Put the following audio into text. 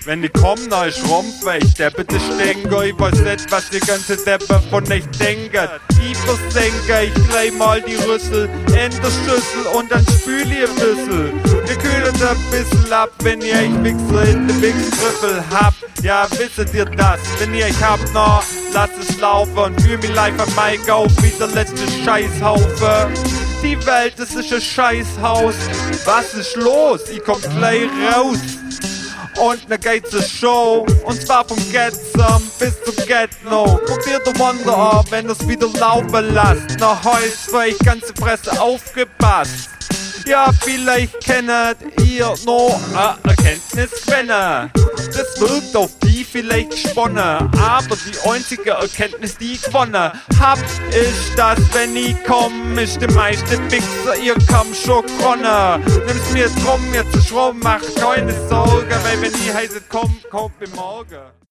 Wenn ich komm, na ist Rumpf, ich deppe de Stenker. Ich weiß nicht, was die ganze Deppe von euch denken. Ich versenke, ich dreh mal die Rüssel in der Schüssel und dann spül ihr ein bisschen. Wir kühlen ein bisschen ab, wenn ihr euch Wichser in den Wichstrüffel habt. Ja, wisset ihr das? Wenn ihr euch habt, na, lasst es laufen und fühl mich live am Mike auf wie der letzte Scheißhaufe. Die Welt, das ist ein Scheißhaus. Was ist los? Ich komm gleich raus. Und ne geht's eine Show, und zwar vom Get Some bis zum Get No. Probiert der Wonder an, wenn ihr's wieder laufen lasst. Na heus für euch ganze Fresse aufgepasst. Ja, vielleicht kennt ihr noch eine Erkenntnisquelle. Das wirkt auf die vielleicht gesponnen, aber die einzige Erkenntnis, die ich gewonnen hab, ist, dass wenn ich komm, ist der meiste Wichser, ihr kommt schon gewonnen. Nimm's mir drum, jetzt ist rum, macht keine Sorge, weil wenn ich heiße, kommt mir morgen.